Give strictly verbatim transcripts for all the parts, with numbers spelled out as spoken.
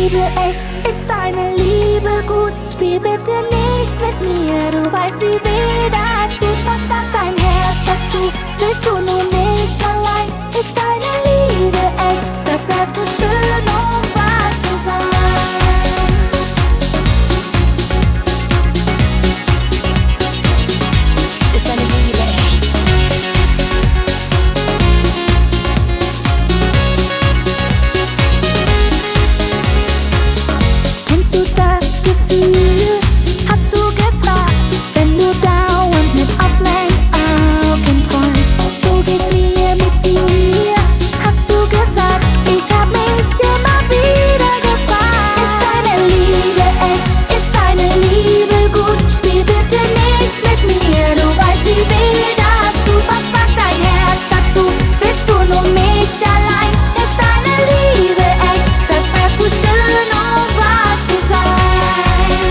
Liebe echt? Ist deine Liebe gut? Spiel bitte nicht mit mir, du weißt, wie weh das tut. Was sagt dein Herz dazu? Willst du nur mich allein? Ist deine Liebe echt? Das wär zu schön, um wahr zu sein. Ist deine Liebe echt? Kennst du das Gefühl? Hast du gefragt, wenn du dauernd mit offenen Augen träumst? So geht's mir mit dir. Hast du gesagt, ich hab mich immer wieder gefragt. Ist deine Liebe echt? Ist deine Liebe gut? Spiel bitte nicht mit mir, du weißt, wie weh das tut. Was sagt dein Herz dazu? Willst du nur mich allein? Ist deine Liebe echt? Das wär zu schön, um wahr zu sein.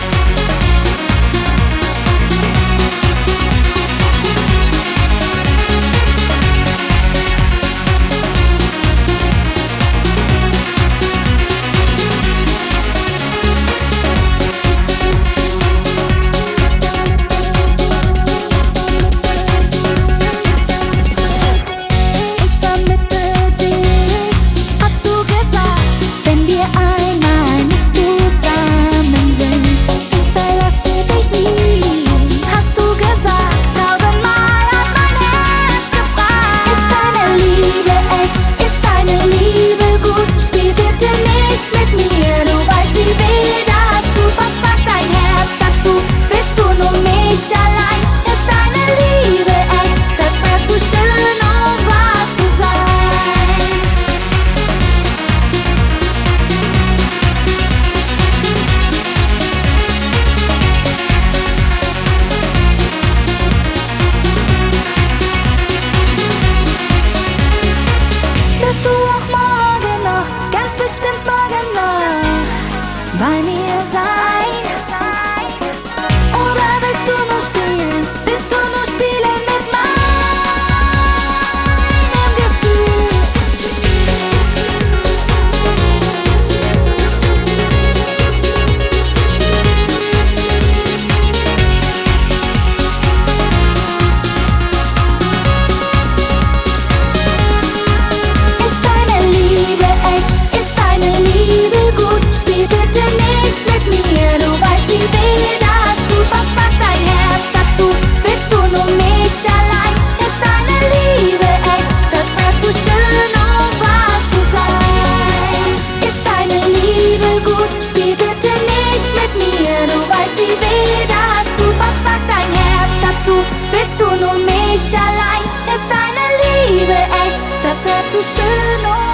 Ich vermisse dich, hast du gesagt, wenn wir einmal nicht zusammen sind. Ich verlasse dich nie, hast du gesagt. Tausendmal hat mein Herz gefragt. Ist deine Liebe echt? Ist deine Liebe gut? Spiel bitte nicht mit mir, du weißt, wie weh das tut. Was sagt dein Herz dazu? Willst du nur mich allein? Ist deine Liebe echt? Das wär zu schön, um wahr zu sein. Wirst du auch morgen noch, ganz bestimmt morgen noch bei mir sein? Oder willst du nur spielen? Willst du nur spielen mit meinem Gefühl? Ist deine Liebe echt? Ist deine Liebe gut? Spiel bitte nicht mit mir, du weißt, wie weh das tut. Was sagt dein Herz dazu? Willst du nur mich allein? Ist deine Liebe echt? Das wär zu schön, um wahr zu sein. Ist deine Liebe gut? Spiel bitte nicht mit mir, du weißt, wie weh das tut. Was sagt dein Herz dazu? Willst du nur mich allein? Ist deine Liebe echt? Das wär zu schön, um